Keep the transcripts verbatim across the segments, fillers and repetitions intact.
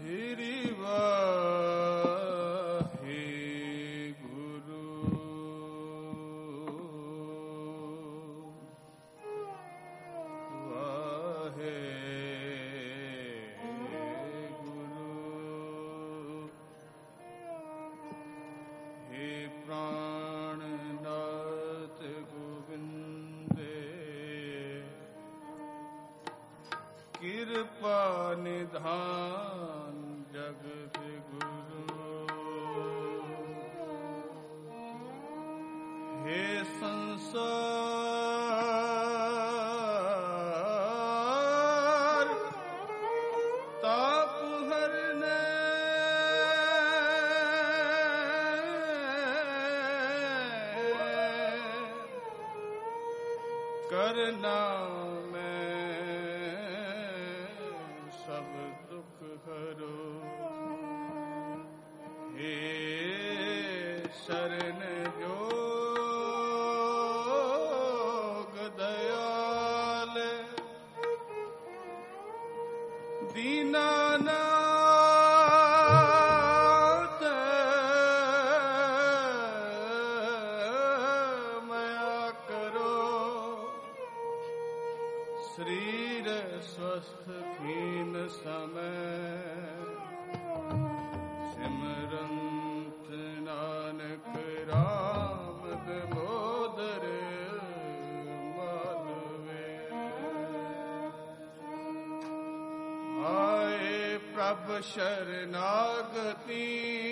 कृपा निधान जगत गुरु। हे संसार ताप हरने करना शरण जोग दयाल दीनानाथ मया करो। शरीर स्वस्थ हीन समय सिमरंत नानक राम दामोदर माधवे। आए प्रभ शरणागति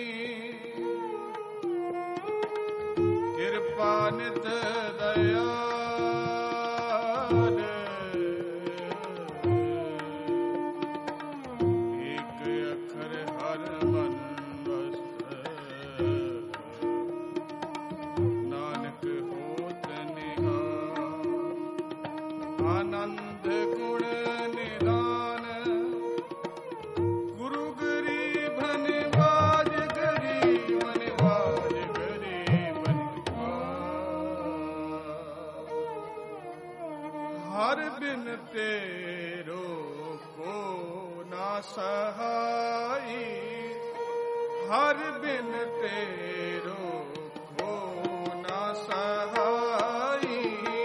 कृपा नित दया आनंद गुण निदान गुरु गरीब निवाज गरीब निवाज गरीब हर बिन तेरो को ना सहाई। हर बिन तेरो को ना सहाई।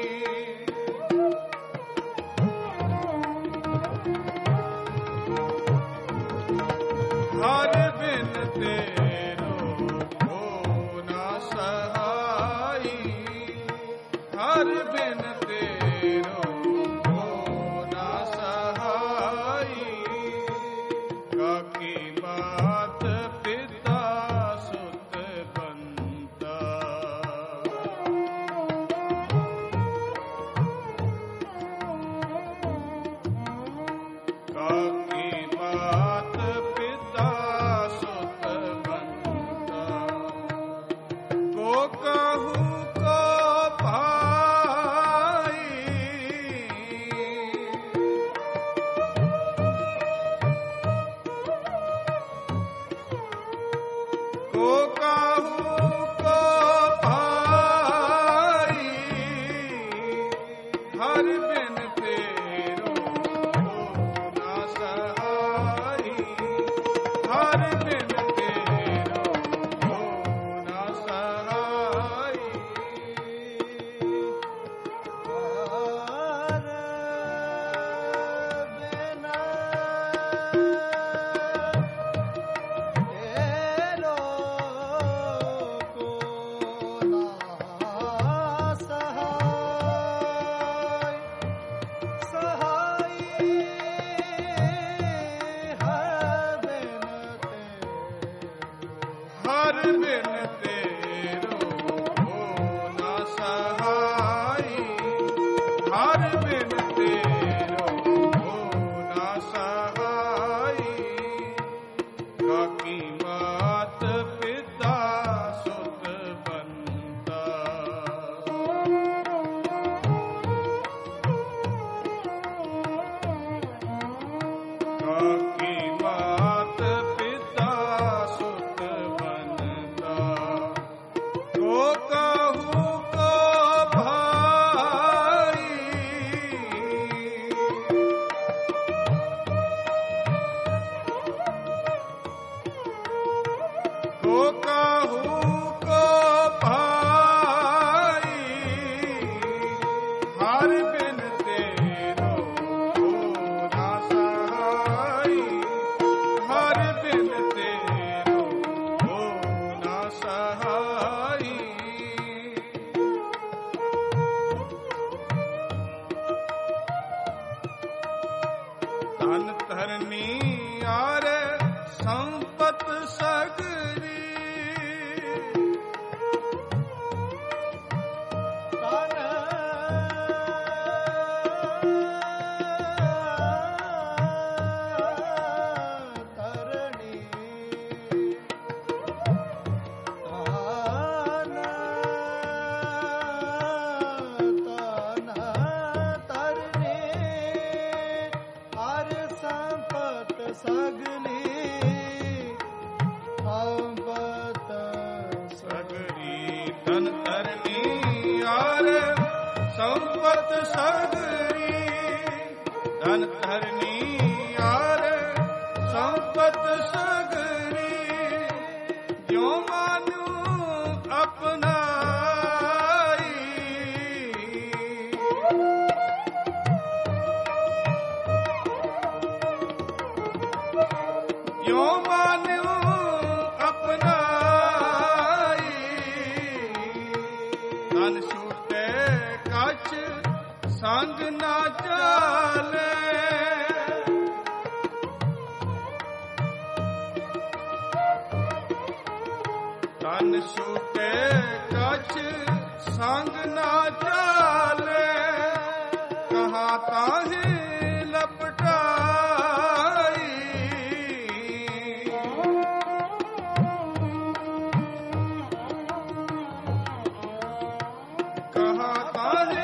हर बिन तेरो को ना सहाई। हर बिन तेरो को ना सहाई। काकी मात पिता सुत बंता काकी मात कहूँ को धरनी आरे संपत सगरी संपत सगरी धन धरनी आरे संपत सगरी जो मानू अपनाई जो मानू अपनाई धन छूटे कछ संग ना चाले धन छूटे कछ संग ना चाले कहाँ ताहि लपटाई कहाँ ताहि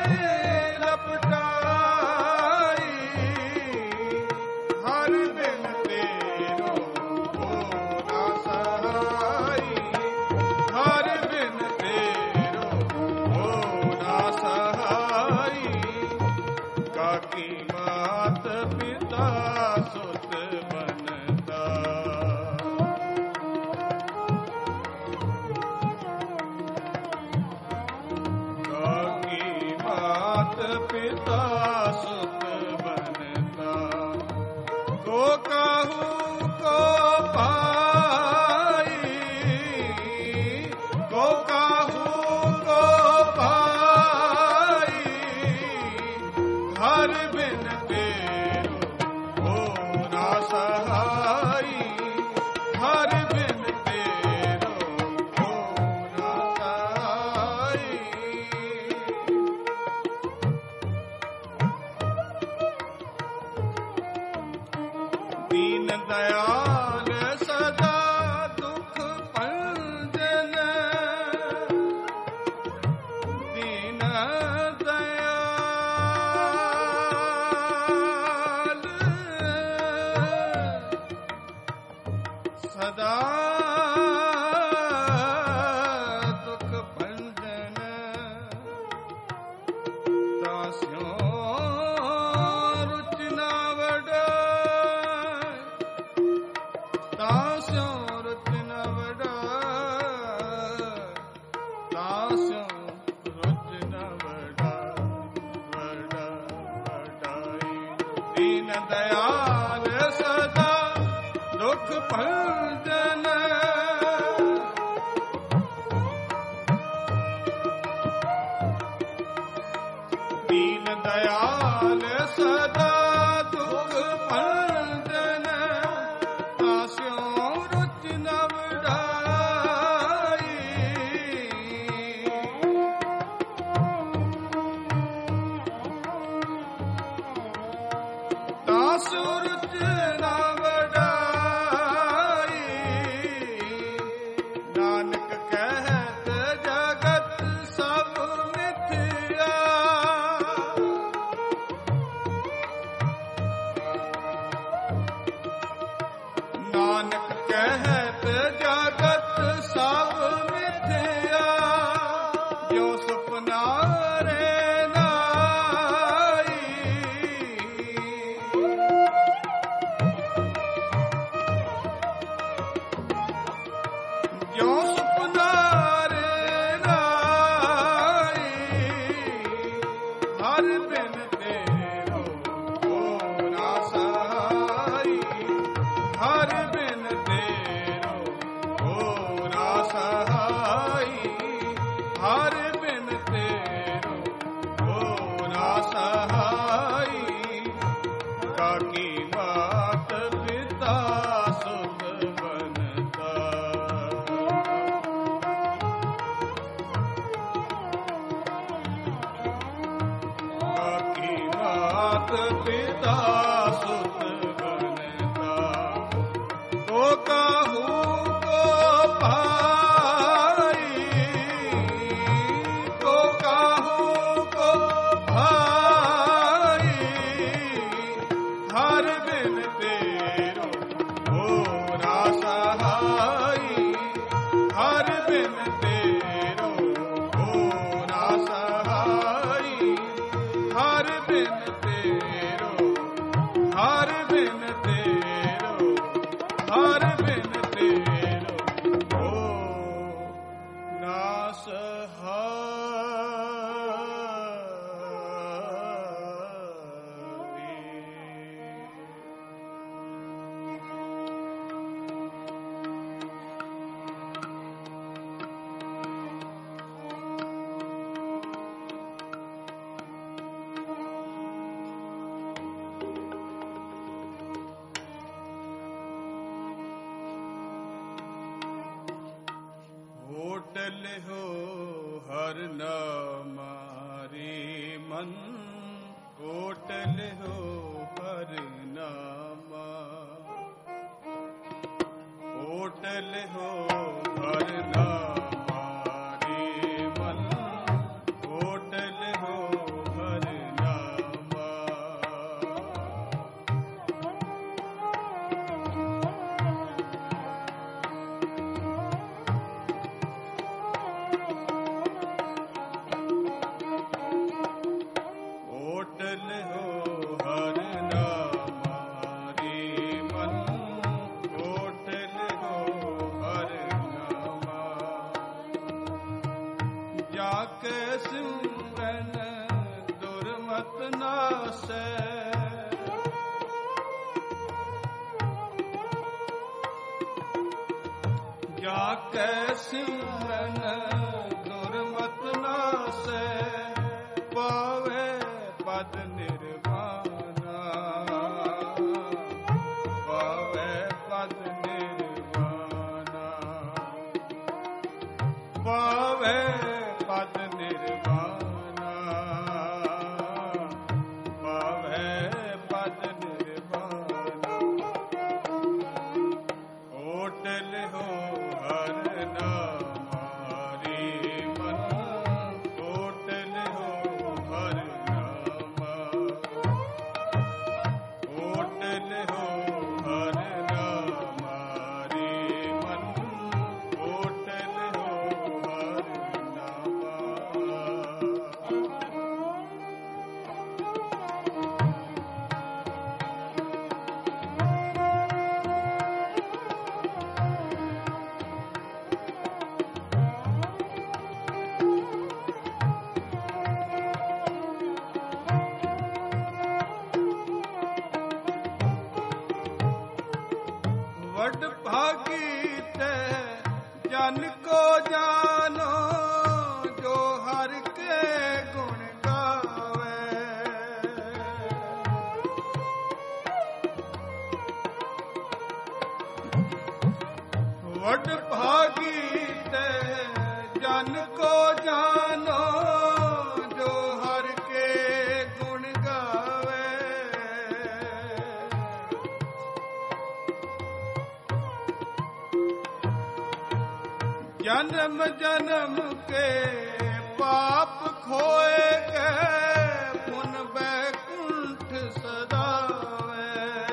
पिता सुत बनता को कहू को पाई को कहू को पाई हर बिन तेरो हो ना सहाई हर बिन तेरो हो ना सहाई दीन दयाल सदा दुख पंजन दीन दयाल सदा दुख पंजन दास्यों रुचि ना वड़ा तास्यों रुचि न वड़ा तास्यों रुचि न वड़ा वड़ा वड़ाई दीन दयाल सदा दुख भंजन दीन दयाल सदा दुख भंजन तास्यों रुचि न वड़ाई तास्यों रुचि न वड़ाई नानक कहत जगत सब मिथ्या नानक कहत जगत सब मिथ्या जो सुपना रे नाई जो सुपना रे नाई हर बिन तेरो हो ना सहाई हर बिन तेरो हो ना सहाई हर बिन तेरो मात पिता सुत बनता, तो काहू को भाई, तो काहू को भाई, हर बिन तेरो हो ना सहाई, हर बिन तेरो हो ना सहाई, हर बिन तेरो, हर बिन तेरो, हर बिन तेरो हो ना होटल हो हर नामारी मन, होटल हो हर नामा, होटल हो हर नामारी मन, होटल हो हर नामा, होटल हो हर नामारी मन, होटल हो हर नामा, जाके सिमरन दुर्मत नासै, जाके सिमरन दुर्मत नासै, पावे पद निर्वाणा, पावे पद निर्वाणा, पावे पद निर्वाणा, पावे पद निर्वाणा, होटल हो हर नामारी मन, होटल हो हर नामा, होटल हो हर नामारी मन, होटल हो हर नामा। वड भागी ते जन को जानो, जो हर के गुण गावे, वड भागी ते जन को जानो, जो हर के गुण गावे, जन्म जन्म के पाप खोए के पुन बैकुंठ सदावे,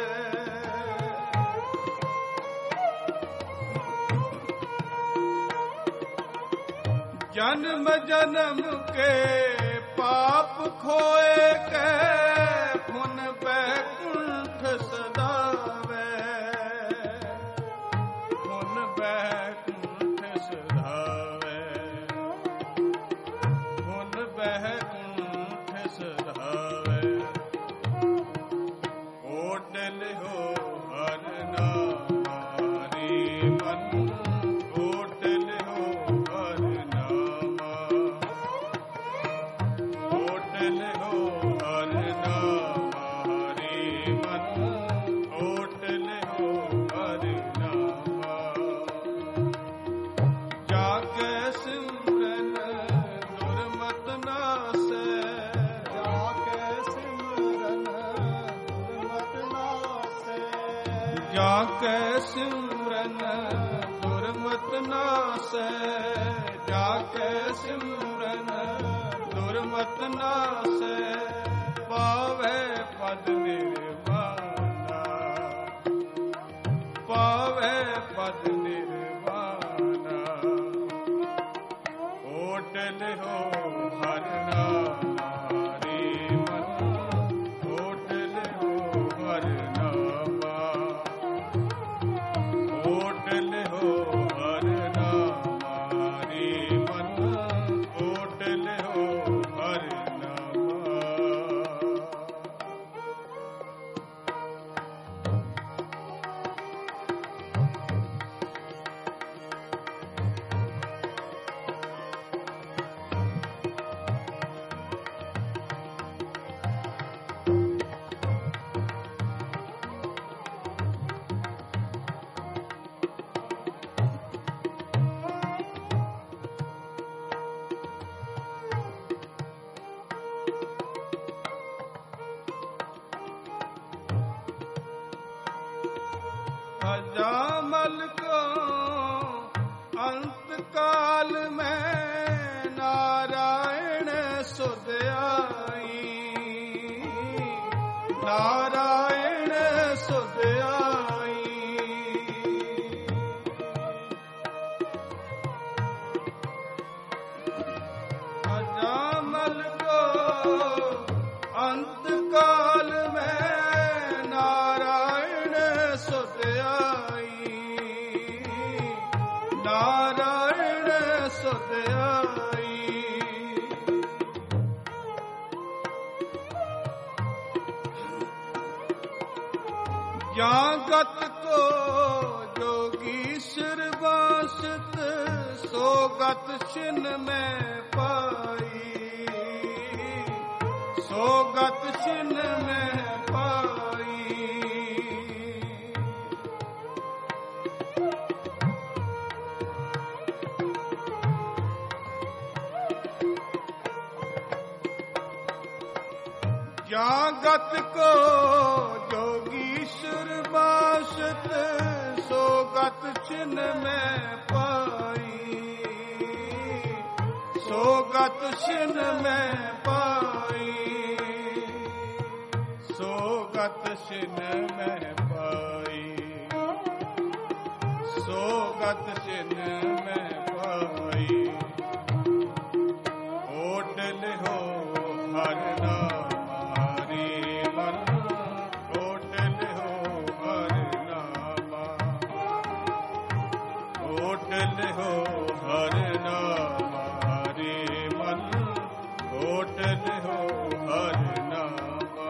जन्म जन्म के पाप खोए के पुन बैकुंठ सदावे, पुन बैकुंठ सदावे, पुन बैकुंठ सदावे, होटल हो हर नामारी मन, होटल हो हर नामा, होटल हो हर नामारी मन, होटल हो हर नामा, जाके सिमरन दुर्मत ना जाके सिमरन दुर्मत नासै, जाके सिमरन दुर्मत नासै, पावे पद निर्वाणा, पावे पद निर्वाणा। होटल हो हर नारी मन, होटल हो हर नामा, होटल हो हर नारी मन, होटल हो हर नामा। अजामल को अंत काल में नारायण सुध आई, नारायण सुध आई। अजामल को अंत काल में नारायण सुध आई, नारायण सुध आई। ज्ञागत को जोगीश्वर वासित, सोगत छिन्न में पाई, सोगत छिन्न में पाई। ज्ञागत को जोगीश्वर वासित, सोगत छिन्न में पाई, सोगत छिन्न में पाई, सोगत छिन्न में पाई, सोगत छिन्न में पाई। होटल हो हर नारी मन, होटल हो हर नामा, होटल हो हर नारी मन, होटल हो हर नामा।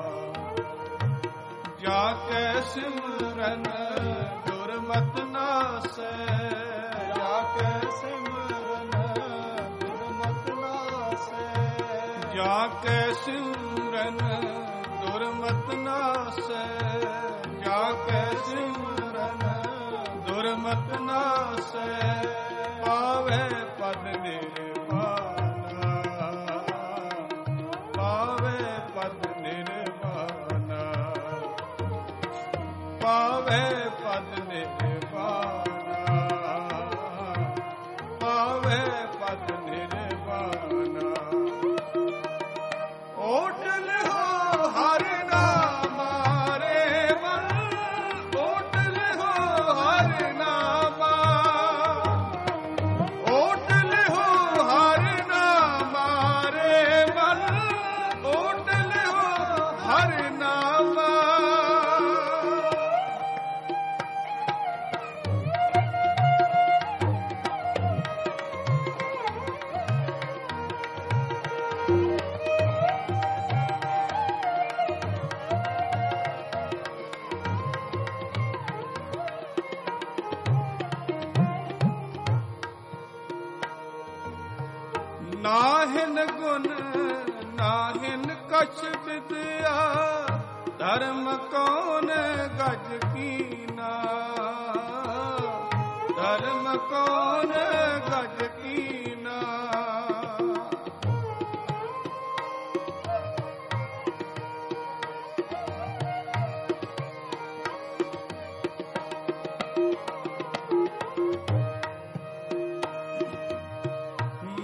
जाके सिमरन दुर्मत नासै, जाके सिमरन दुर्मत नासै, जाके सिमरन दुर्मत नासै, जाके सिमरन दुर्मत नासै, पावे पद निर्वाणा, पावे पद निर्वाणा, पावे पद निर्वाणा, पावे पद निर्वाणा। होटल हो हर नामा रे मन, होटल हो हर नामा, होटल हो हर नामा रे मन, होटल हो हर नामा। नाहिन गुण नाहिन कछ विद्या, धर्म कौन गज कीना, धर्म कौन गज कीना।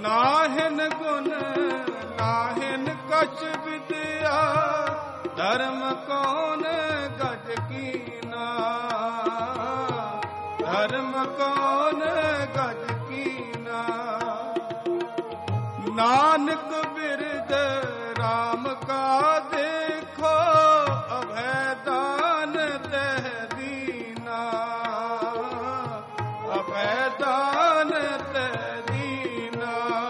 नाहिन गुण नाहिन कछ विद्या, धर्म कौन गज कीना, धर्म कौन गज कीना। नानक बिरद राम का देखो, अभय दान तह दीना, अभय दान तह दीना।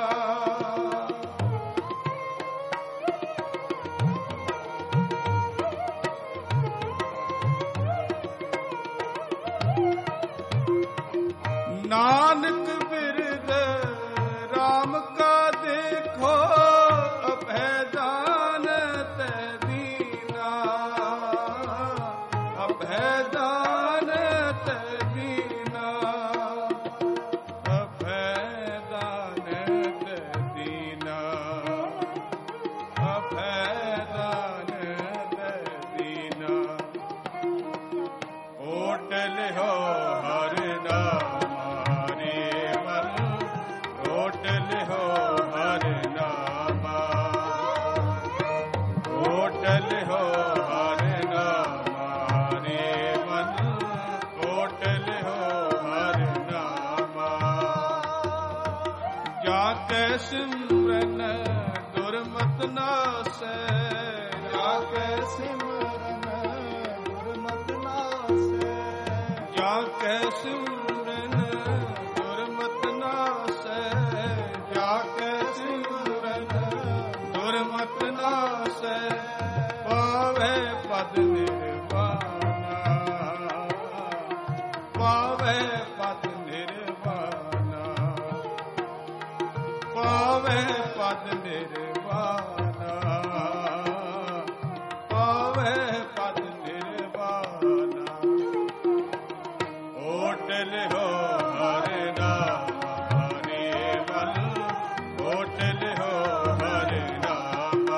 नानक बिरद राम का देखो, अभय दान तह दीना, अभय दान तह दीना, अभय दान तह दीना, अभय दान तह दीना। ओटल हो हर नाम रे मन, ओटल हो हर नामा, ओटल हो हर नामा रे मन, ओटल हो हर नामा। जाके सिमरन दुर्मत नासै, जाके सिमरन दुर्मत नासै, जाके सिमरन दुर्मत नासै, जाके सिमरन दुर्मत नासै। पावे पद निर्वाणा, पावे पद निर्वाणा, पावे पद निर्वाणा, पावे पद निर्वाणा। ओटल हो हर नाम रे मन, ओटल हो हर नामा,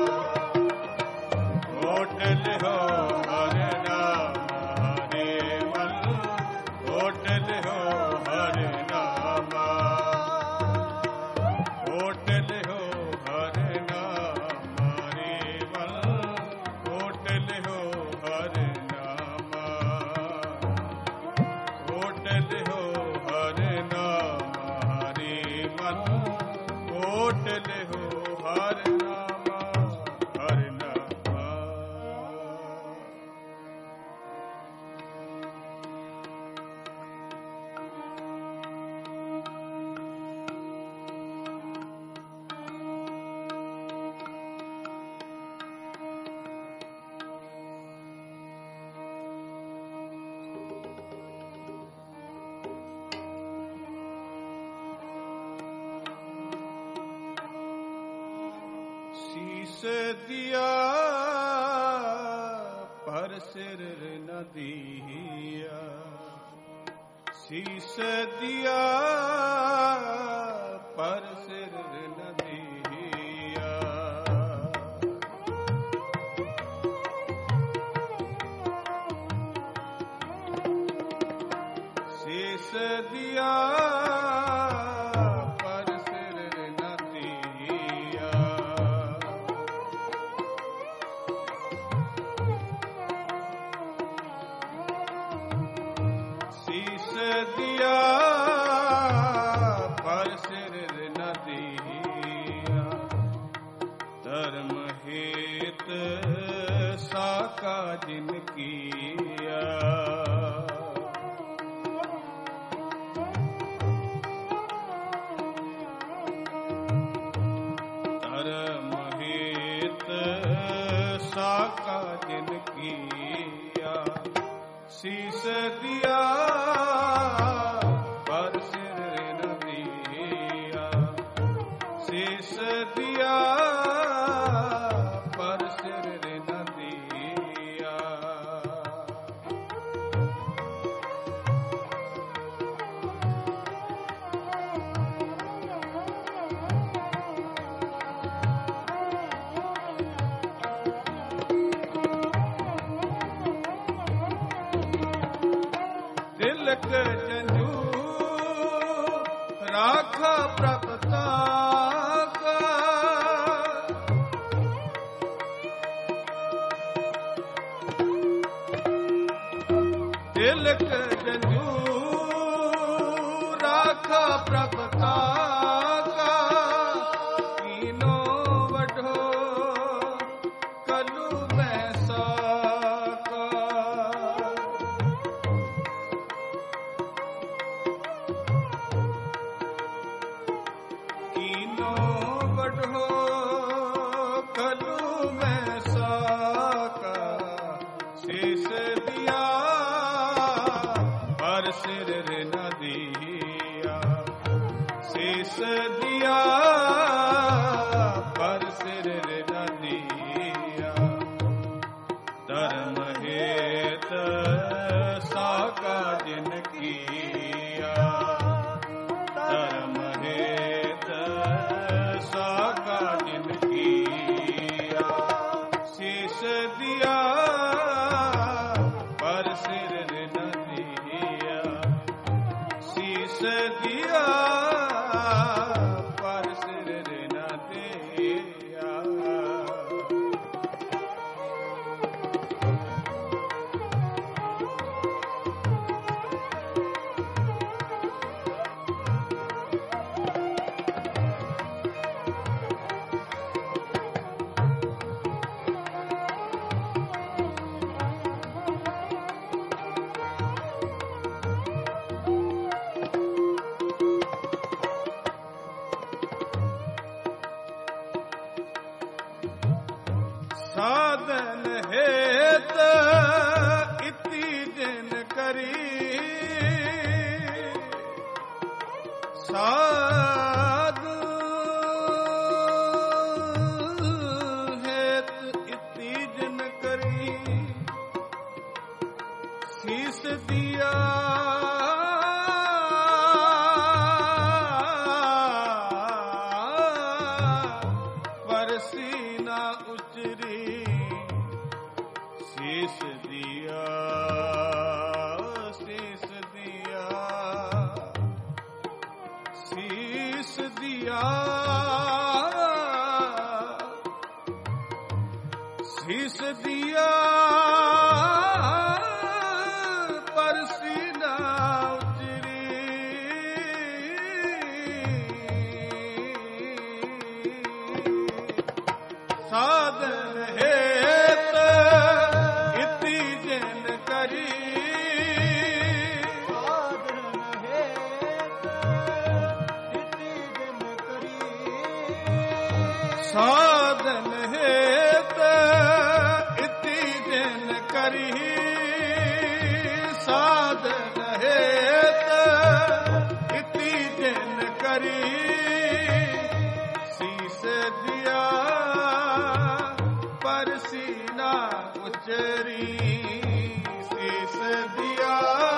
ओटल हो हर नाम रे मन, ओटल हो हर नामा, ओटल हो हर नाम रे मन, ओटल हो हर नामा, ओटल हो हर नाम रे मन, ओटल हो हर नाम हर नाम। शीस दिया पर सिर न दिया, शीस दिया पर सिर न दिया। शीस दिया पर सिर न दिया, शीस दिया पर सिर न दिया। धर्म हेत साका जिन किया, धर्म हेत साका जिन किया। शीस दिया पर सिर न दिया, शीस दिया पर सिर न दिया। तिलक जंजू राखा प्रभता, तिलक जंजू राखा प्रभता का कीनो वढो कलू मैसा का कीनो वढो कलू मैसा का शेष दिया पर सिर न दिया शेष दिया पर सिर न दिया धर्म हेत साका जिन किया धर्म हेत साका जिन किया शेष दिया पर सिर न दिया शीश दिया पर सिर न दिया साधन हेत इति जिन करी साधु हेत इति जिन करी शीस दिया परसी न उचरी शीस दिया शीस दिया शीस दिया शीस दिया परसी न उचरी साधन हेत इति जिन करी साधन हेत इति जिन करी साधन हेत इति जिन करी साधन हेत इति जिन करी शीस दिया परसी न उचरी शीस दिया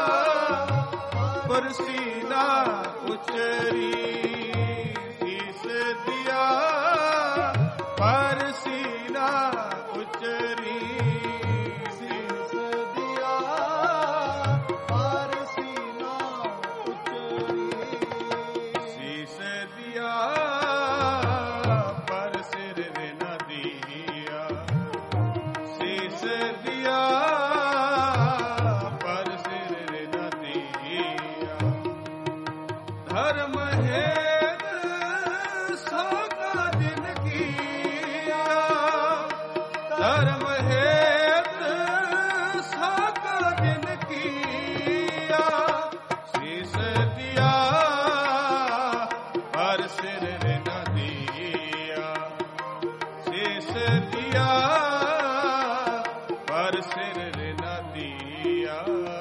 परसी न उचरी शीस दिया परसी न उचरी शीस दिया परसी न उचरी शीस दिया पर सिर न दिया शीस दिया पर सिर न दिया धर्म हेत साका जिन किया धर्म हेत साका जिन किया शीस दिया पर सिर न दिया शीस दिया पर सिर न दिया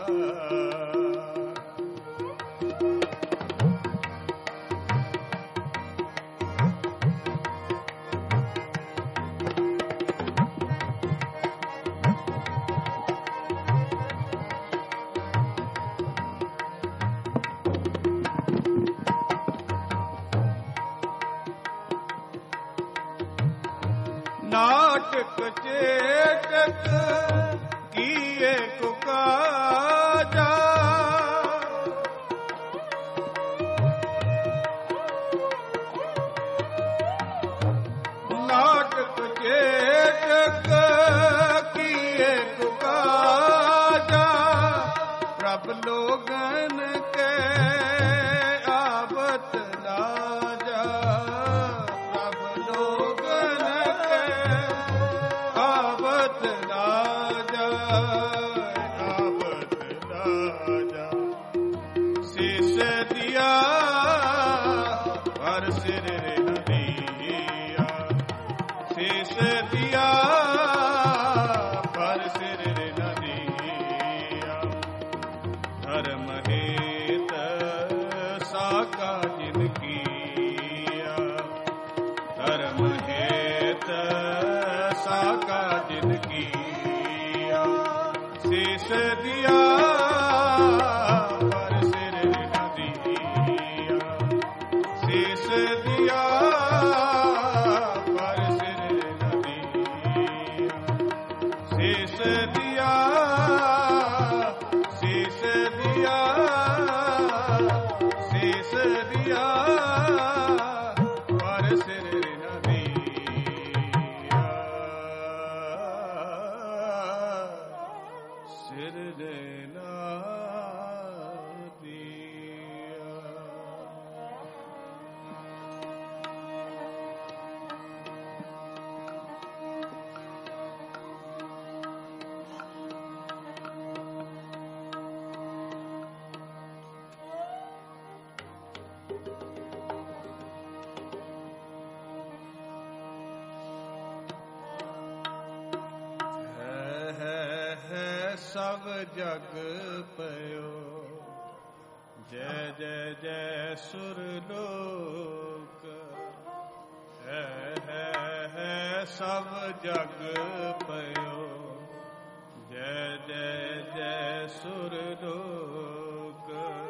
नाटक चेटक किए को काजा नाटक चेटक किए को काजा लोगन के आबत लाजा, प्रभ लोगन के आबत लाजा, आबत लाजा। शीश दिया पर सिर न दिया, शीश दिया पर सिर न दिया। धर्म हेत साका जिन किया, धर्म हेत साका जिन किया। शीश दिया पर सिर न दिया, शीश दिया पर सिर न दिया। शीश दिया, शीश दिया, शीश दिया पर सिर न दिया, सिर देना दिया। सब जग पयो, जय जय जय सुरलोक। है है है सब जग पयो, जय जय जय सुरलोक।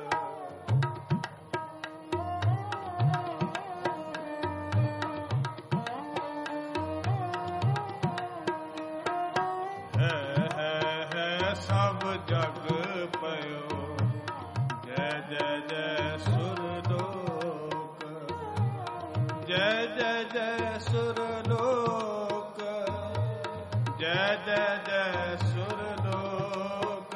सब जग पयो, जय जय जय सुरलोक, जय जय जय सुरलोक, जय जय जय सुरलोक।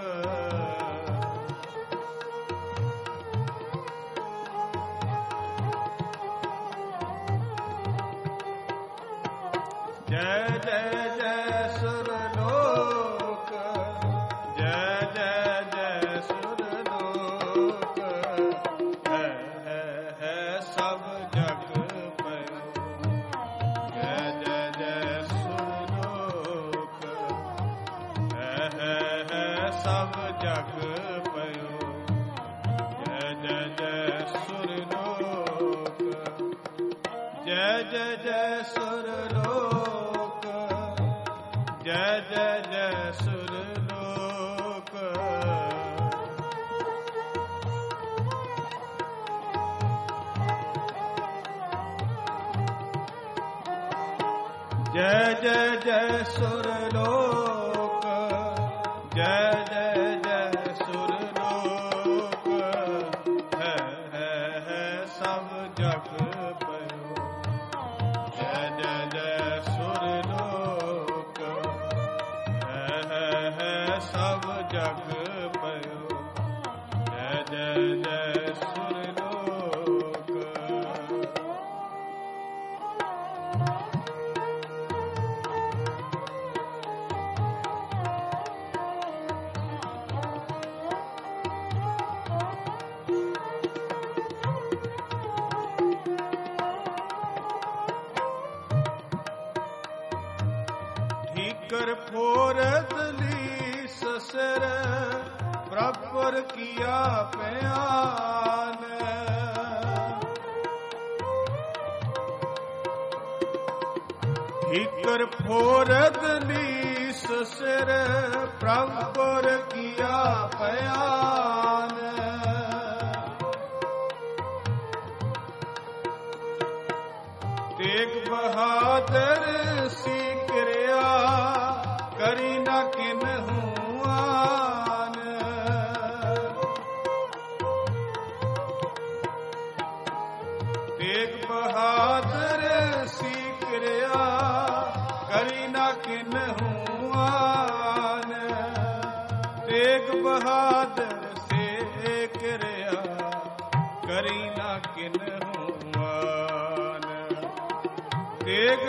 जय जय जय सुरलोक, जय जय जय सुरलोक। है है है सब जग पयो, जय जय जय सुरलोक। है है है सब जग पयो, जय जय जय सुरलोक, जय जय जय सुरलोक, जय जय जय सुरलोक। जय जय जय सुरलोक, जय जय जय सुरलोक। है है है सब जग पयो, जय जय जय सुरलोक। है है है सब जग पयो, जय जय जय सुरलोक। कर फोरत ली ससर, प्रपर किया प्यान। हिकर फोरत ली ससर, प्रपर किया प्यान। तेग बहादुर सीकरिया, करी न किन हुआन। तेग बहादुर सीकरिया, करी न किन हुआन। तेग बहादुर से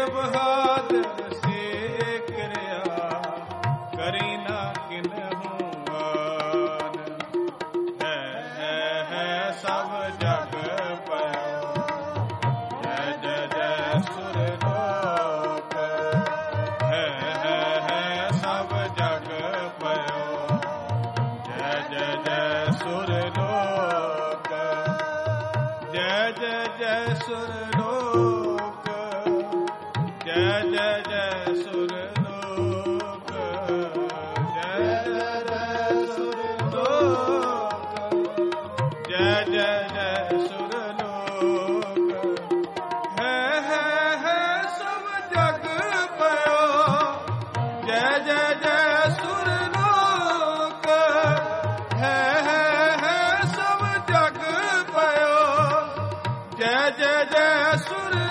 बहादुर से कृया करी ना किन्हू आन। है है है सब जग पयो जय जय जय सुर लोक। है है है सब जग पयो जय जय जय सुर लोक। जय जय जय सुर लोक जय जय जय सुर लोक। जय जय जय सुर लोक जय जय जय सुर लोक। है है है सब जग पयो जय जय जय सुर लोक। है है है सब जग पयो जय जय जय सुर लोक।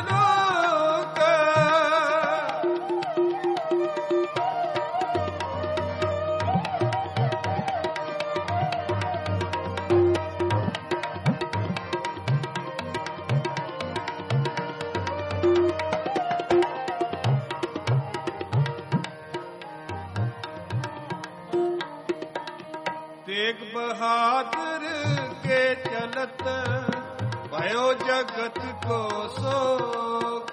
तेग बहादुर के चलत भयो जगत को शोक।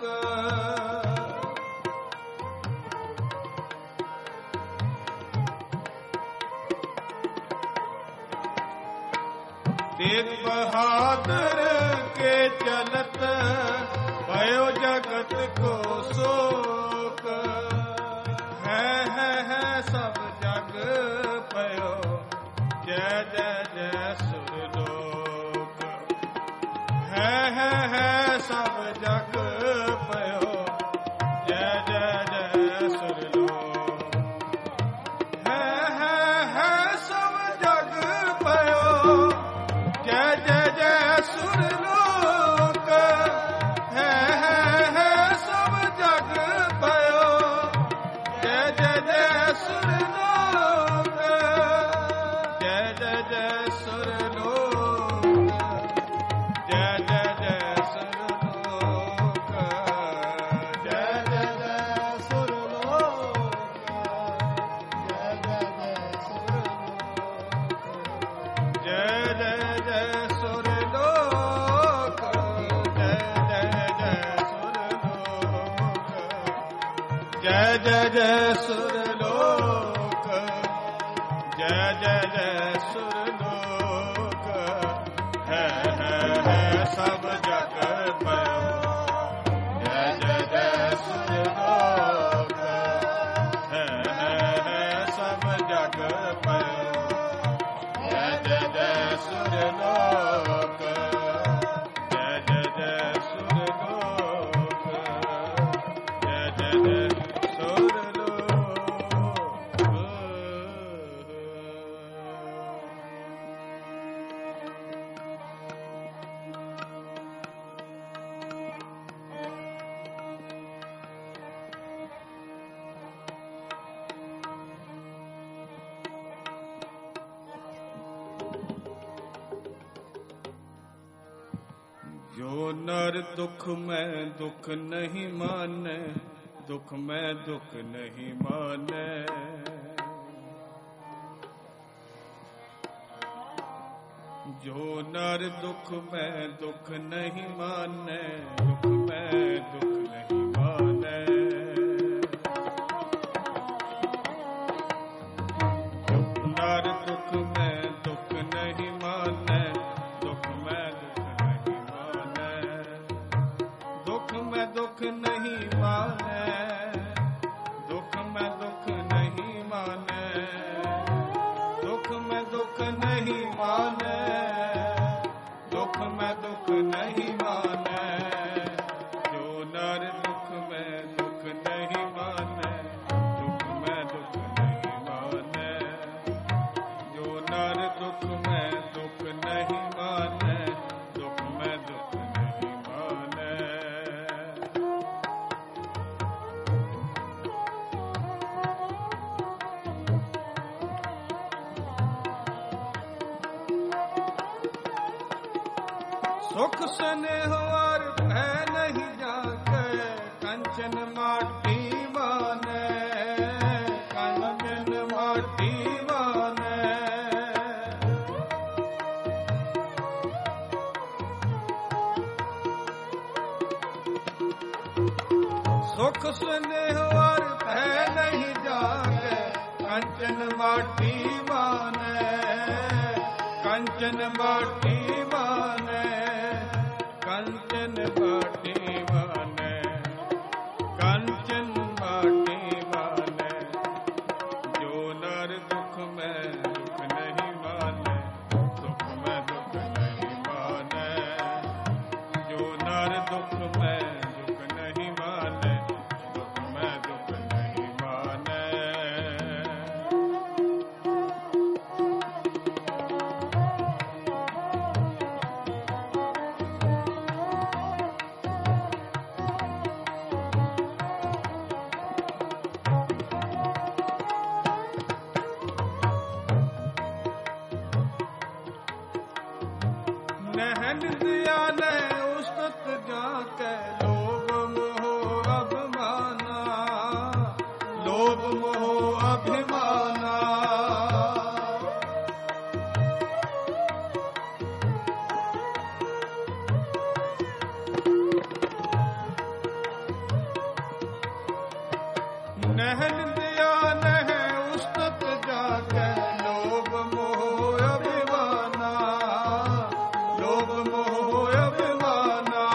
तेग बहादुर के चलत भयो जगत को शोक। है है है सब जग पयो जय जय जय सुर लोक। है है है सब जग पयो जय जय जय सुर लोक। है है है सब जग पयो जय जय जय सुर लोक। है है है सब जग पयो जय जय जय सुर लोक। जय जय जय सुर लोक जय जय जय सुर लोक। जय जय जय सुर लोक जय जय जय सुर लोक। जय जय जय सुर लोक जय जय जय सुर लोक। जय जय जय सुर लोक जय जय जय सुर लोक। है है है सब जग पयो जय जय जय सुर लोक। है है है सब जग पयो जय जय जय सुर लोक। जय जय जय सुर लोक जय जय जय सुर लोक। जो नर दुख में दुख नहीं माने दुख में दुख नहीं माने। जो नर दुख में दुख नहीं माने दुख में दुख नहीं माने। जो नर दुख में दुख नहीं माने दुख में दुख में दुख नहीं माने। दुख में दुख नहीं माने दुख में दुख नहीं माने। दुख में दुख नहीं माने। जो नर दुख में दुख नहीं माने दुख में दुख नहीं माने। जो नर दुख में दुख नहीं माने दुख में दुख नहीं माने। सुख स्नेह और भय नहीं जाके कंचन ਮਾਟੀ ਮਾਨੈ, ਕੰਚਨ ਮਾਟੀ ਮਾਨੈ। ਸੁਖ ਸੁਨੇਹ ਵਰ ਭੈ ਨਹੀਂ ਜਾਗੈ, ਕੰਚਨ ਮਾਟੀ ਮਾਨੈ, ਕੰਚਨ ਮਾਟੀ ਮਾਨੈ, ਕੰਚਨ ਮਾਟੀ ਮਾਨੈ, ਕੰਚਨ ਮਾਟੀ ਮਾਨੈ। ਜੋ ਨਰ ਦੁਖ ਮੈਂ ਦੁਖ ਨਹੀਂ ਮਾਨੈ, ਦੁਖ ਮੈਂ ਦੁਖ ਨਹੀਂ ਮਾਨੈ। ਜੋ ਨਰ ਦੁਖ ਮੈਂ ਦੁਖ ਨਹੀਂ ਮਾਨੈ, ਦੁਖ ਮੈਂ ਦੁਖ ਨਹੀਂ ਮਾਨੈ। ਨਹਿਨ ਦਿਆ ਨੇ ਉਸਤਤ ਜਾ ਕੇ ਲੋਭ ਮੋਹ ਅਭਿਮਾਨਾ, ਲੋਭ ਮੋਹ ਅਭਿਮਾਨਾ। ਨਹਿਨ ਦਿਆ ਨਹਿ ਉਸਤਤ ਜਾ ਕੇ ਲੋਭ ਮੋਹ ਅਭਿਮਾਨਾ, ਲੋਭ ਮੋਹ ਅਭਿਮਾਨਾ।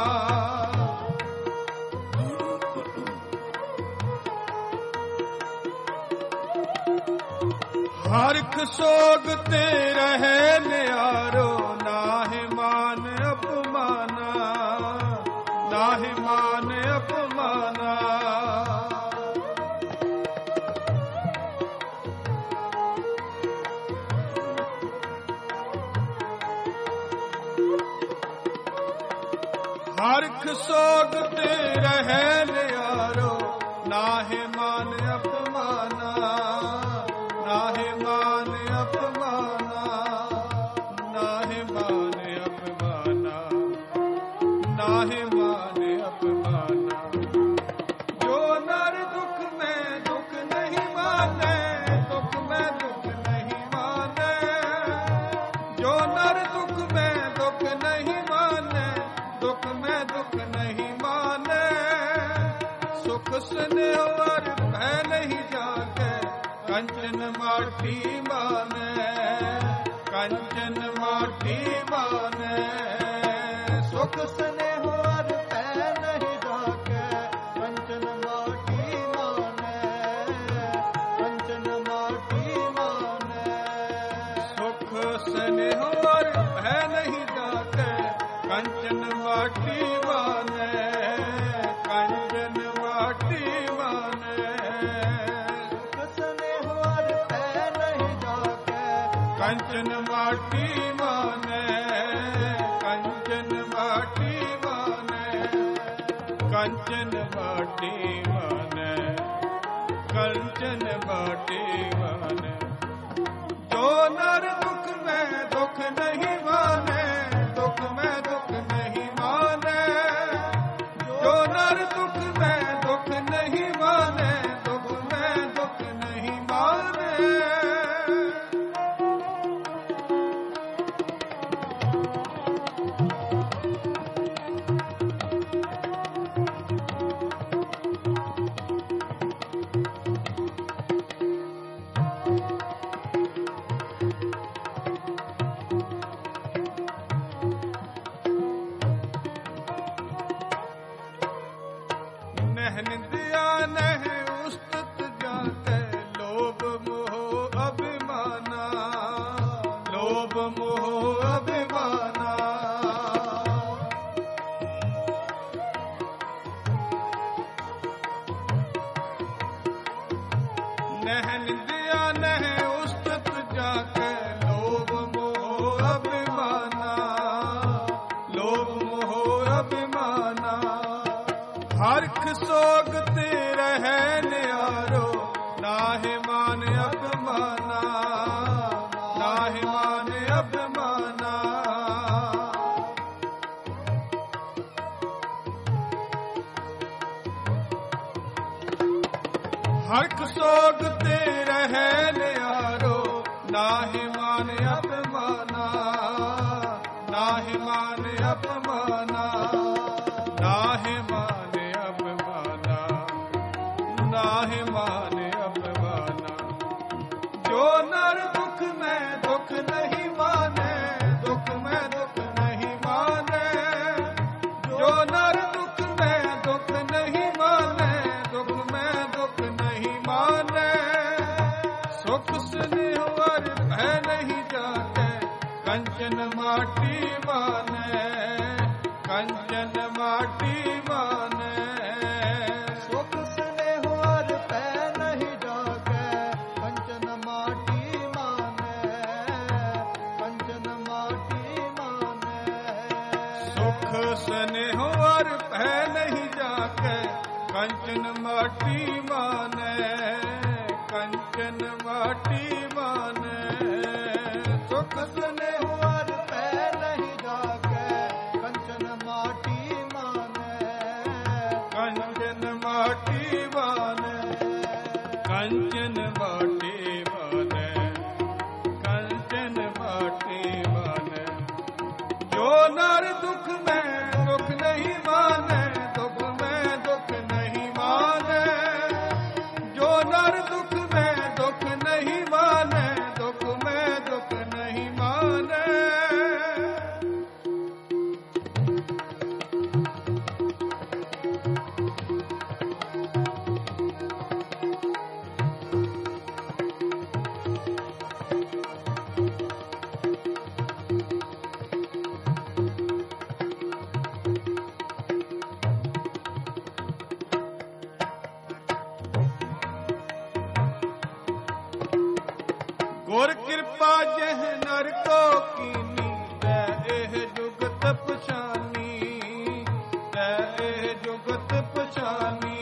ਹਰਿਖ ਸੋਗ ਤੇ ਰਹੇ ਨਿਆਰੋ, ਨਾਹਿ ਮਾਨ ਅਪਮਾਨਾ, ਨਾਹਿ ਮਾਨ ਅਪਮਾਨਾ। ਹਰਿਖ ਸੋਗ ਤੇ ਰਹੇ ਨਿਆਰੋ, ਨਾਹਿ ਮਾਨ ਅਪਮਾਨਾ, ਨਾਹਿ ਮਾਨ ਅਪਮਾਨਾ, ਨਾਹਿ ਮਾਨ ਅਪਮਾਨਾ, ਨਾਹਿ ਮਾਨ ਅਪਮਾਨਾ। ਜੋ ਨਰ ਦੁਖ ਮੈਂ ਦੁਖ ਨਹੀਂ ਮਾਨੈ, ਦੁਖ ਮੈਂ ਦੁਖ ਨਹੀਂ ਮਾਨੈ। ਜੋ ਨਰ ਦੁਖ ਮੈਂ ਦੁਖ ਨਹੀਂ ਮਾਨੈ, ਦੁਖ ਮੈਂ ਦੁਖ ਨਹੀਂ ਮਾਨੈ। ਸੁਖ ਸੁਨੇਹ ਵਰ ਭੈ ਨਹੀਂ ਜਾਗੈ, ਕੰਚਨ ਮਾਟੀ ਮਾਨੈ, ਕੰਚਨ ਮਾਟੀ ਮਾਨੈ। ਸੁਖ ਸੁਨੇਹ ਵਰ ਭੈ ਨਹੀਂ ਜਾਗੈ, ਕੰਚਨ ਮਾਟੀ ਮਾਨੈ, ਕੰਚਨ ਮਾਟੀ ਮਾਨੈ। ਸੁਖ ਸੁਨੇਹ ਵਰ ਭੈ ਨਹੀਂ ਜਾਗੈ, ਕੰਚਨ ਮਾਟੀ ਮਾਨੈ, ਕੰਚਨ ਮਾਟੀ ਮਾਨੈ। ਸੁਖ ਸੁਨੇਹ ਵਰ ਭੈ ਨਹੀਂ ਜਾਗੈ, ਕੰਚਨ ਮਾਟੀ ਮਾਨੈ, ਕੰਚਨ ਮਾਟੀ ਮਾਨੈ, ਕੰਚਨ ਮਾਟੀ ਮਾਨੈ, ਕੰਚਨ ਮਾਟੀ ਮਾਨੈ। ਜੋ ਨਰ ਦੁਖ ਮੈਂ ਦੁਖ ਨਹੀਂ ਮਾਨੈ, ਦੁਖ ਮੈਂ ਦੁਖ ਨਹੀਂ ਮਾਨੈ। ਜੋ ਨਰ ਦੁਖ ਮੈਂ ਦੁਖ ਨਹੀਂ ਮਾਨੈ, ਦੁਖ ਮੈਂ ਦੁਖ ਨਹੀਂ ਮਾਨੈ। ਨਹਿਨ ਦਿਆ ਨਹਿ ਉਸਤਤ ਜਾ ਕੇ ਲੋਭ ਮੋਹ ਅਭਿਮਾਨਾ, ਲੋਭ ਮੋਹ ਅਭਿਮਾਨਾ। ਨਹਿਨ ਦਿਆ ਨਹਿ ਉਸਤਤ ਜਾ ਕੇ ਲੋਭ ਮੋਹ ਅਭਿਮਾਨਾ, ਲੋਭ ਮੋਹ ਅਭਿਮਾਨਾ। ਹਰਿਖ ਸੋਗ ਤੇ ਰਹੇ ਨਿਆਰੋ, ਨਾਹਿ ਮਾਨ ਅਪਮਾਨਾ, ਨਾਹਿ ਮਾਨ ਅਪਮਾਨਾ। हर्ख सोग ते रहे निहारो, नाहि मान अपमाना, नाहि मान अपमाना, नाहि मान अपमाना, नाहि मान अपमाना। जो नर दुख में दुख नहीं माने, दुख में दुख नहीं माने, जो नर दुख में दुख नहीं माने, दुख में दुख नहीं माने। सुख स्नेह और भय नहीं जाते, कंचन माटी माने, कंचन माटी माने। सुख स्नेह और भय नहीं जाते, कंचन माटी माने, कंचन माटी माने। सुख स्नेह और भय नहीं जाके, कंचन माटी माने, कंचन माटी माने। सुख स्नेह और भय नहीं जाके, कंचन माटी माने, कंचन माटी माने, कंचन माटी माने, कंचन माटी माने। जो नर दुख में दुख नहीं माने, दुख में दुख नहीं माने, जो नर दुख में दुख नहीं माने, दुख में दुख नहीं माने। ਗੁਰ ਕਿਰਪਾ ਜਹ ਨਰ ਕੋ ਕੀਨੀ, ਤੈ ਇਹ ਜੁਗਤ ਪਛਾਨੀ, ਤੈ ਇਹ ਜੁਗਤ ਪਛਾਨੀ।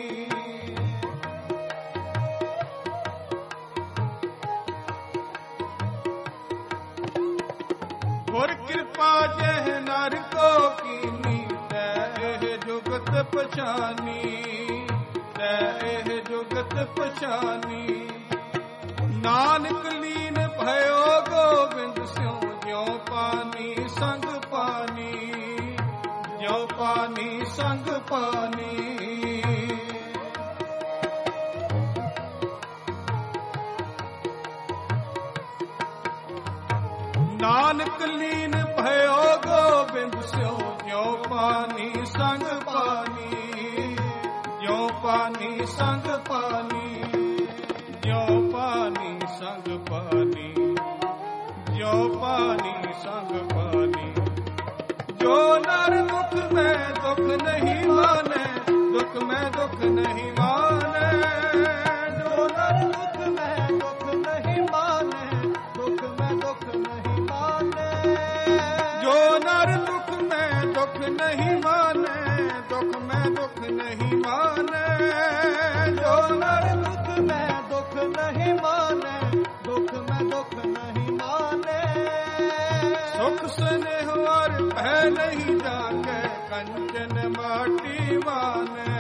ਗੁਰ ਕਿਰਪਾ ਜਹ ਨਰ ਕੋ ਕੀਨੀ, ਤੈ ਇਹ ਜੁਗਤ ਪਛਾਨੀ, ਤੈ ਇਹ ਜੁਗਤ ਪਛਾਨੀ। ਨਾਨਕ ਲੀਨ ਭਇਓ ਗੋਬਿੰਦ ਸਿਉ, ਜਿਉ ਪਾਨੀ ਸੰਗ ਪਾਨੀ, ਜਿਉ ਪਾਨੀ ਸੰਗ ਪਾਨੀ। ਨਾਨਕ ਲੀਨ ਭਇਓ ਗੋਬਿੰਦ ਸਿਉ, ਜਿਉ ਪਾਨੀ ਸੰਗ ਪਾਨੀ, ਜਿਉ ਪਾਨੀ ਸੰਗ ਪਾਨੀ, ਜਿਉ ਪਾਨੀ ਸੰਗ ਪਾਨੀ, ਜਿਉ ਪਾਨੀ ਸੰਗ ਪਾਨੀ। ਜੋ ਨਰ ਦੁਖ ਮੈਂ ਦੁਖ ਨਹੀਂ ਮਾਨੇ, ਦੁਖ ਮੈਂ ਦੁਖ ਨਹੀਂ ਮਾਨੇ, जो नर दुख में दुख नहीं माने, दुख में दुख नहीं माने। ਜੋ ਨਰ ਦੁਖ ਮੈਂ ਦੁਖ ਨਹੀਂ ਮਾਨੇ, ਦੁਖ ਮੈਂ ਦੁਖ ਨਹੀਂ ਮਾਨੇ, जो नर दुख में दुख नहीं माने, दुख में दुख नहीं माने। सुख स्नेह और भय नहीं जाके, कंचन माटी माने,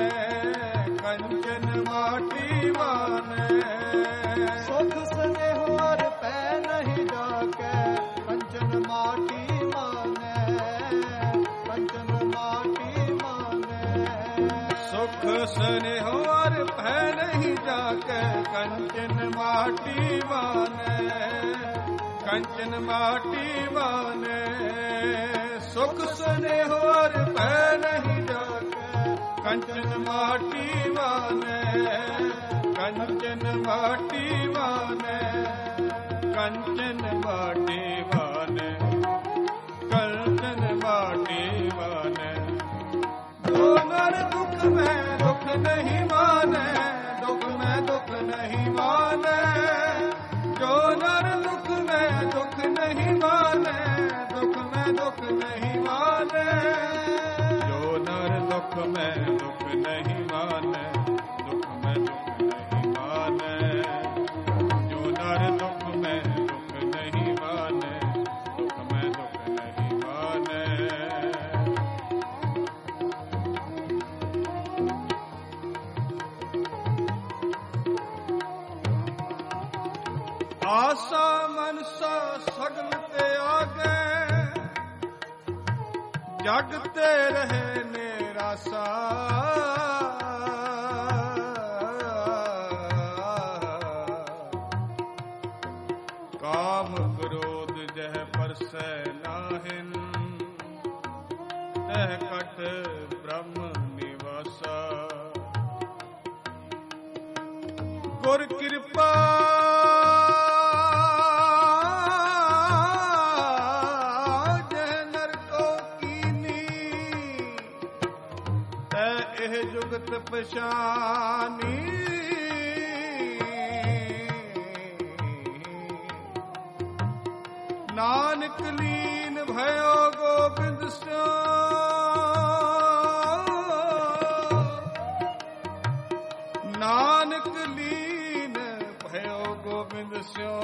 कंचन माटी माने। सुख स्नेह और भय नहीं जाके, कंचन माटी माने, कंचन माटी माने। सुख स्नेह और भय नहीं जाके, कंचन माटी माने, कंचन माटी माने। सुख स्नेह और भय नहीं जाके, कंचन माटी माने, कंचन माटी माने, कंचन माटी माने, कंचन माटी माने। जो नर दुख में दुख नहीं माने, दुख में दुख नहीं माने, जो नर दुख में दुख नहीं माने, दुख में दुख नहीं माने, जो नर दुख में दुख नहीं माने, दुख में दुख नहीं माने, जो नर दुख में दुख नहीं माने, दुख में दुख नहीं माने। आसा मनसा सगल ते आगे, जगते रहे निरासा। काम क्रोध जह परसै नाहिन, तह कट ब्रह्म निवासा। गुर कृपा जह नर को कीनी, तह एह जुगत पशानी। नानक लीन भयो गोबिंद स्यो, नानक लीन भयो गोबिंद स्यो।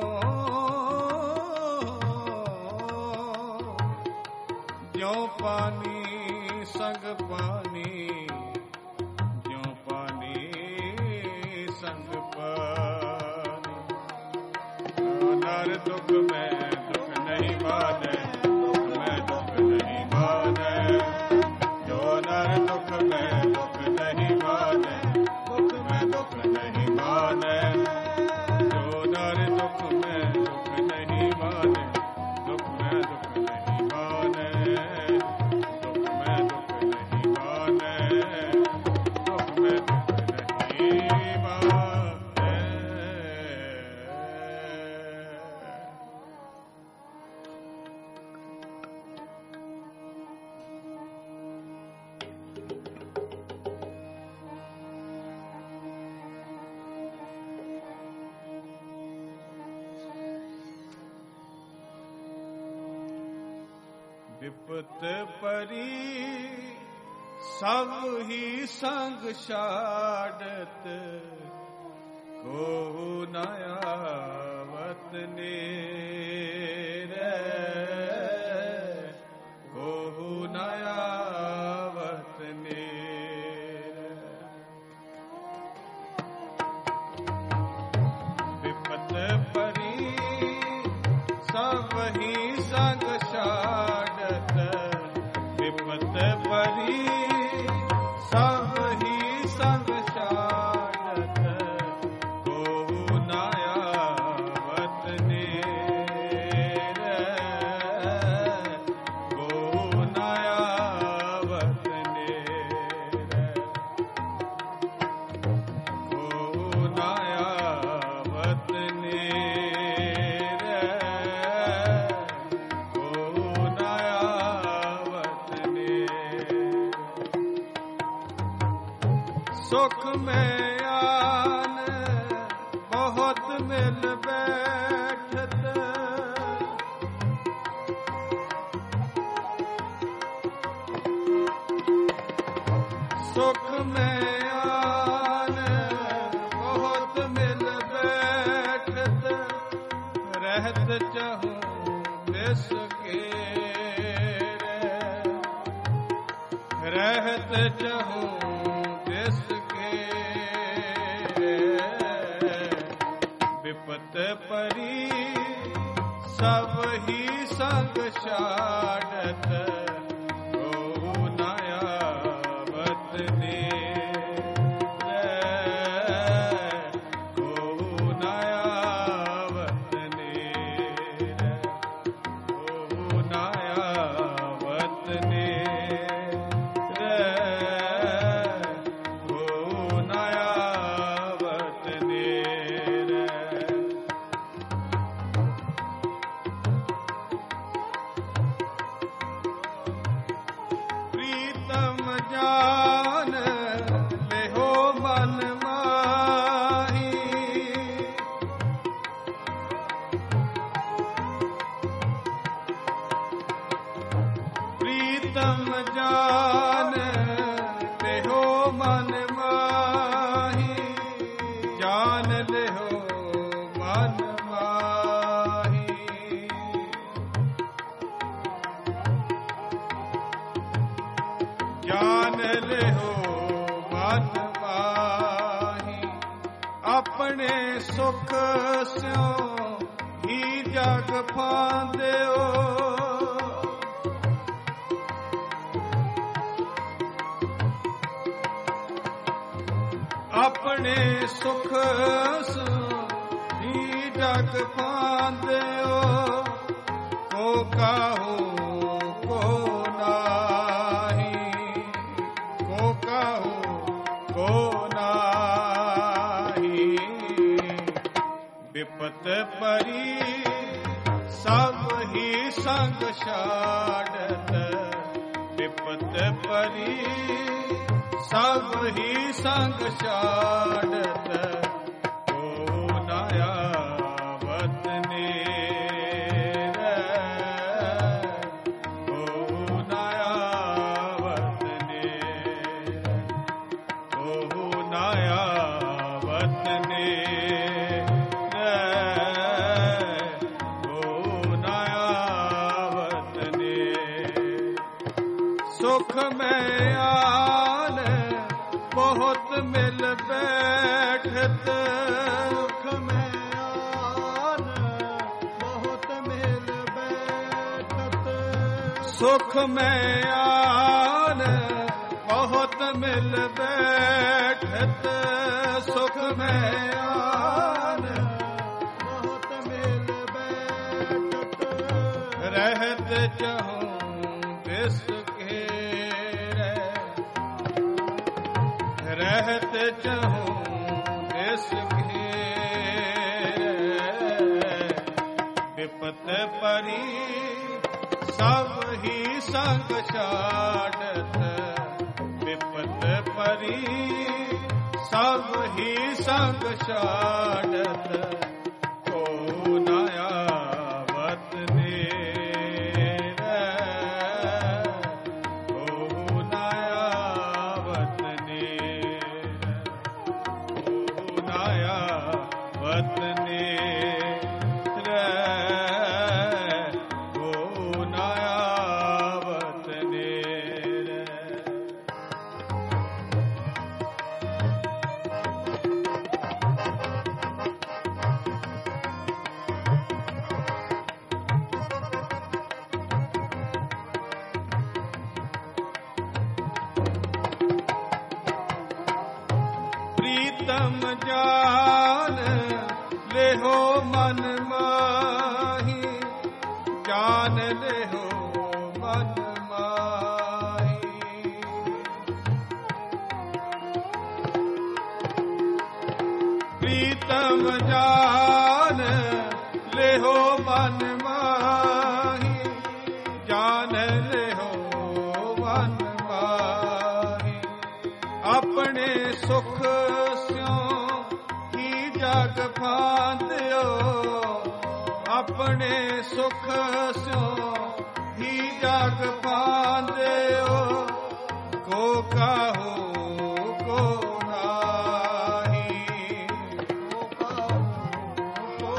ज्यों पानी संग पानी, ज्यों पानी संग पानी। नर दुख में नहीं माने, दुख में दुख नहीं माने। जो नर दुख में दुख नहीं माने, दुख में दुख नहीं माने। जो नर दुख में दुख नहीं माने, दुख में दुख नहीं माने। दुख में दुख नहीं माने, दुख में दुख नहीं माने। विपत परी सब ही संग छाड़त, को न आवत नेरे, को न आवत नेरे। विपत परी सब ही संग छाड़त, विपत परी सब ही संग छाड़त, को न आवत नेरे, को न आवत नेरे, को न आवत नेरे, को न आवत नेरे। सुख में आन बहुत मिल बैठत, सुख में आन बहुत मिल बैठत। रहत चाहूं बिस के, रहत चाहूं बिस के। विपत परी सब ही संग छाड़त, को न आवत नेरे, को न आवत नेरे, को न आवत नेरे, को न आवत नेरे। अपने सुख स्यों ही जग फांदियो, अपने सुख स्यों ही जग फांदियो, को काहू को नाही, को काहू को नाही। विपत परी सब ही संग छाड़त, विपत परी सब ही संग छाड़त, को नया वतने रे, को नया वतने, को नया वतने रे, को नया वतने। सुख में आन बहुत मिल बैठत, सुख में आन बहुत मिल बैठत, सुख में आन बहुत मिल बैठत, सुख में आन बहुत मिल बैठत, रहत जहूं विष घेरे, रहत जहूं विष घेरे, विपत परी सब ही संग छाड़त, विपत परी सब ही संग छाड़त, को नया वतने रे, को नया वतने रे, को नया वतने रे, को नया वतने रे। प्रीतम जान लेहो मन माही, जान लेहो मन माही। प्रीतम जान लेहो मन माही, जान लेहो मन माही। अपने सुख स्यों ही जग फांदियो, अपने सुख स्यों ही जग फांदियो, को काहू को नाही, को काहू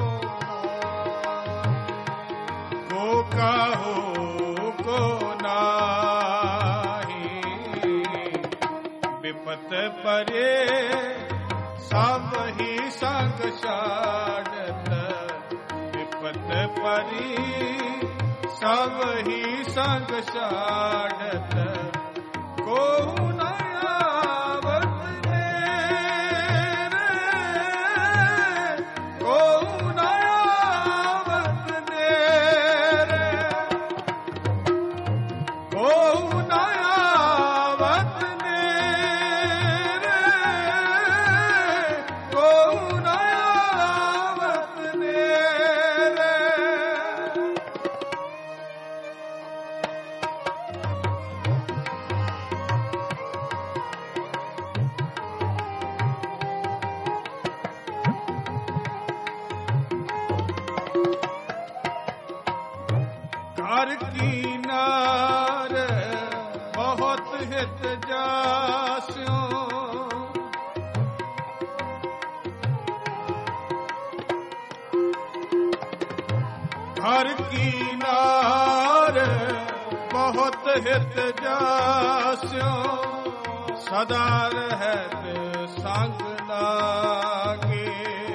को को काहू को नाही। विपत परे सब ही संग छाड़त, विपत परी सब ही संग छाड़त, को नया वतने रे, को नया वतने रे, को नया वतने रे, को नया वतने रे। घर की नार बहुत हित जास्यों, घर की नार बहुत हित जास्यों, सदा रहत संग लागे,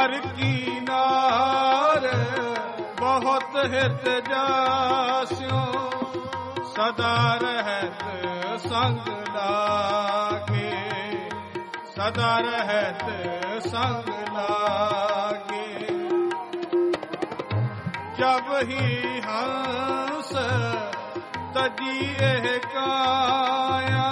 ਹਰ ਕੀ ਨਾਰ ਬਹੁਤ ਹਿਤ ਜਾਸਿਓ, ਸਦਾ ਰਹਿਤ ਸੰਗ ਲਾਗੇ, ਸਦਾ ਰਹਿਤ ਸੰਗ ਲਾਗੇ। ਜਬ ਹੀ ਹੰਸ ਤਜੀ ਇਹ ਕਾਇਆ,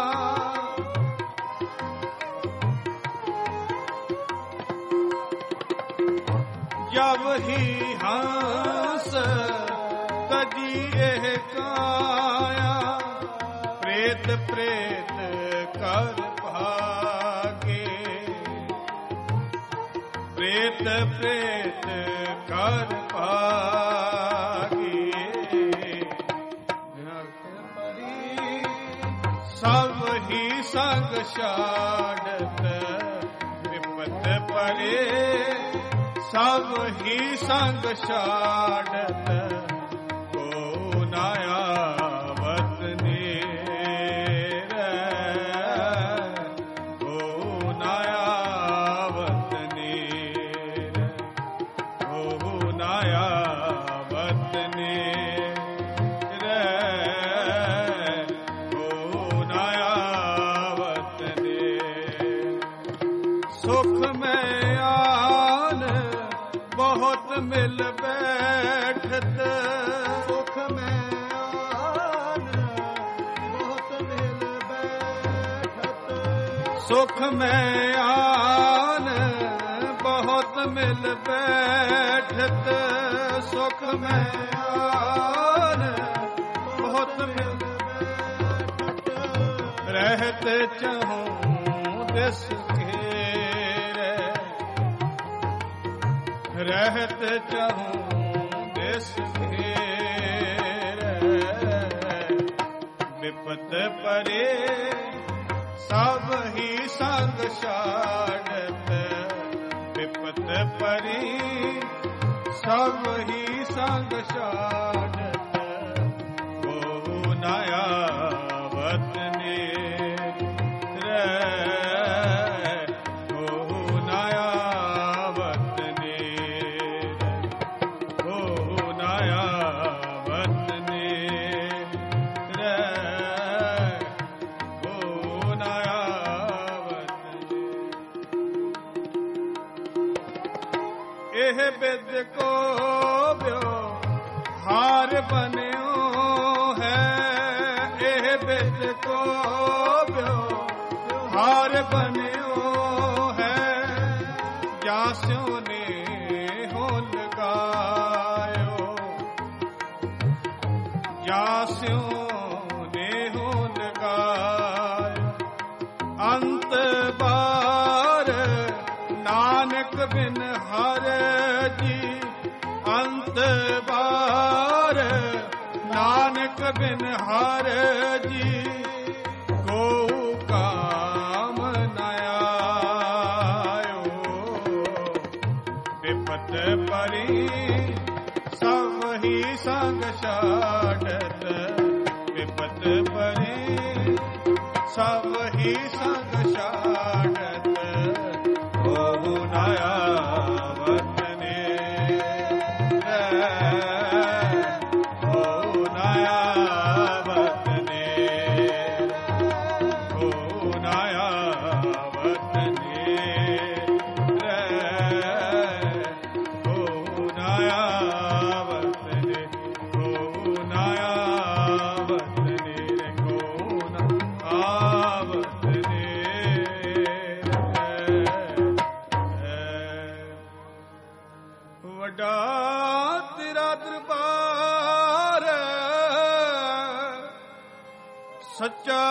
ਜਬ ਹੀ ਹੰਸ ਤਜੀ ਇਹ ਕਾਇਆ, ਪ੍ਰੇਤ ਪ੍ਰੇਤ ਕਰ ਭਾਗੇ, ਪ੍ਰੇਤ ਪ੍ਰੇਤ ਕਰ ਭਾਗੇ। ਸਭ ਹੀ ਸੰਗ ਛਾੜਤ ਵਿਪਤ ਪਰੇ, ਸਭ ਹੀ ਸੰਗ ਛਾੜਤ ਕੋ ਨਾ ਆਵਤ ਨੇਰੇ, ਕੋ ਨਾ ਆਵਤ ਨੇਰੇ, ਕੋ ਨਾ ਆਵਤ ਨੇਰੇ, ਕੋ ਨਾ ਆਵਤ ਨੇਰੇ। ਸੁਖ ਮੈਂ ਆਨ ਬਹੁਤ ਮਿਲ ਬੈਠਤ, ਸੁਖ ਮੈਂ ਆਨ ਬਹੁਤ ਮਿਲ ਬੈਠਤ, ਸੁਖ ਮੈਂ ਆਨ ਬਹੁਤ ਮਿਲ ਬੈਠਤ, ਸੁਖ ਮੈਂ ਆਨ ਬਹੁਤ ਮਿਲ ਬੈਠਤ, ਰਹਿਤ ਚਾਹੂੰ ਦਿਸ ਘੇਰੇ, ਰਹਿਤ ਚਾਹੂੰ ਦਿਸ ਘੇਰੇ, ਵਿਪਤ ਪਰੇ ਸਭ ਹੀ ਸੰਗ ਛਾੜਤ, ਵਿਪਤ ਪਰੀ ਸਭ ਹੀ ਸੰਗ ਛਾੜਤ, ਕੋ ਨਾ ਆਵਤ ਨੇਰੇ, ਕੋ ਨਾ ਆਵਤ ਨੇਰੇ, ਕੋ ਨਾ ਆਵਤ ਨੇਰੇ, ਕੋ ਨਾ ਆਵਤ ਨੇਰੇ। ਇਹ ਬਿਦ ਕੋ ਬਿਓ ਹਾਰ ਬਨਿਓ ਹੈ, ਇਹ ਬਿਦ ਕੋ ਬਿਓ ਹਾਰ ਬਨਿਓ ਹੈ, ਜਾਸਿਓ ਨੇ ਹੋ ਲਗਾਇਓ, ਜਾਸਿਓ ਨੇ ਹੋ ਲਗਾਇਓ। ਅੰਤ ਬਾਰ ਨਾਨਕ ਬਿਨ ਹਰ ਜੀ, ਅੰਤ ਬਾਰ ਨਾਨਕ ਬਿਨ ਹਰ ਜੀ, ਕੋ ਕਾਮ ਨ ਆਇਓ। ਵਿਪਤ ਪਰੀ ਸਭ ਹੀ ਸੰਗ ਛਾੜਤ, ਵਿਪਤ ਪਰੀ ਸਭ ਹੀ ਸੰਗ ਛਾੜਤ, ਕੋ ਨਾ ਆਵਤ ਨੇਰੇ, ਕੋ ਨਾ ਆਵਤ ਨੇਰੇ, ਕੋ ਨਾ ਆਵਤ ਨੇਰੇ, ਕੋ ਨਾ ਆਵਤ ਨੇਰੇ, ਕੋ ਨਾ ਆਵਤ ਨੇਰੇ, ਕੋ ਨਾ ਆਵਤ ਨੇਰੇ। ਵੱਡਾ ਤੇਰਾ ਦਰਬਾਰ ਸੱਚਾ,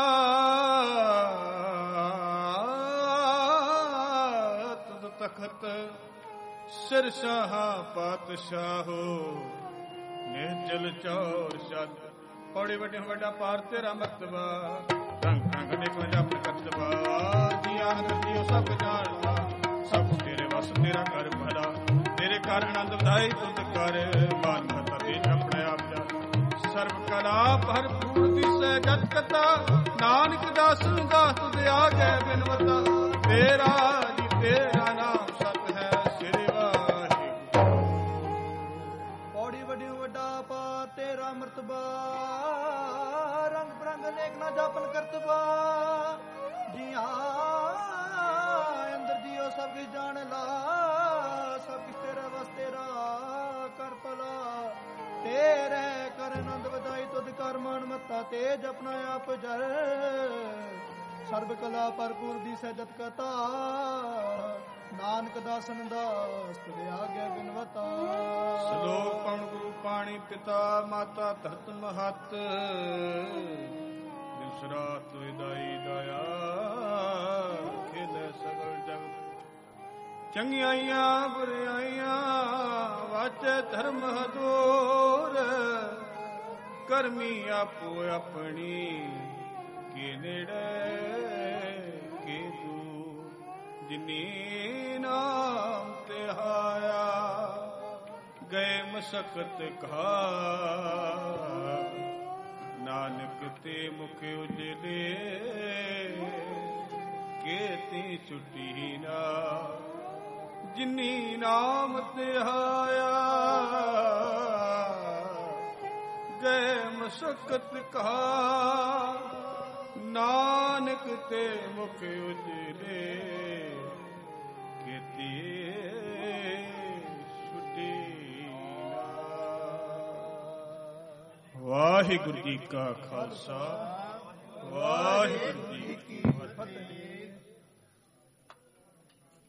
ਤੁਧ ਤਖਤ ਸਿਰ ਸ਼ਾਹ ਪਾਤਸ਼ਾਹੋ, ਨਿਰਜਲ ਚੌਰ ਸ਼ਦ। ਪੌੜੀ ਵੱਡੇ ਵੱਡਾ ਪਾਰ ਤੇਰਾ ਮਰਤਬਾ, ਰੰਗ ਰੰਗ ਨੇ ਵਜਾ ਪ੍ਰਕਟਵਾ, ਜੀ ਆਹ ਨਦੀਓ ਸਭ ਜਾਣਦਾ, ਸਭ ਤੇਰੇ ਵਸ ਤੇਰਾ ਕਰ ਭਲਾ, ਤੇਰੇ ਕਰ ਆਨੰਦ ਵਧਾਈ ਤੁਧ ਕਰ, ਮਾਨ ਮਤਾ ਤੇ ਆਪਣੇ ਆਪ ਜਾ। ਸਰਬ ਕਲਾ ਭਰਪੂਰ ਦਿਸੈ ਜਤ ਕਤਾ, ਨਾਨਕ ਦਾਸਨ ਦਾਸ ਤੁਧ ਆ ਗਏ ਬਿਨਵਤਾ, ਤੇਰਾ ਜੀ ਤੇਰਾ ਨਾਮ ਸਤ ਹੈ। ਤੇਜ ਆਪਣਾ ਆਪ ਜਰ ਸਰਬ ਕਲਾ ਭਰਪੂਰ ਦੀ ਸਹਿਜਤ ਕਥਾ ਨਾਨਕ ਦਾਸਨ ਦਾਸ ਤੁਦੇ ਆਗਿਆ ਬਿਨਵਤਾ ਸ਼ਲੋਕ ਪਵਨ ਗੁਰੂ ਪਾਣੀ ਪਿਤਾ ਮਾਤਾ ਧਰਤ ਮਹਤ ਬਿਸਰਾ ਤੁਇ ਦਾਈ ਦਇਆ ਖੇਲੇ ਸਗਲ ਜਗ ਚੰਗਿਆਈਆਂ ਬੁਰਾਈਆਂ ਵਾਚੇ ਧਰਮ ਹਦੂਰ ਕਰਮੀ ਆਪੋ ਆਪਣੀ ਕੇ ਨੇੜੇ ਕੇ ਦੂਰ ਜਿਨੀ ਨਾਮ ਤੇ ਆਇਆ ਗਏ ਮਸਕਤ ਕਾ ਨਾਨਕ ਤੇ ਮੁਖ ਉਜਲੇ ਕੇਤੀ ਛੁੱਟੀ ਨਾ ਜਿਨੀ ਨਾਮ ਤੇ ਆਇਆ ਗਏ ਮਸਕਤ ਕਾ ਨਾਨਕ ਤੇ ਮੁਖ ਉਜਲੇ ਕੀਤੀ ਛੁੱਟੀ ਨਾ। ਵਾਹਿਗੁਰੂ ਜੀ ਕਾ ਖਾਲਸਾ ਵਾਹਿਗੁਰੂ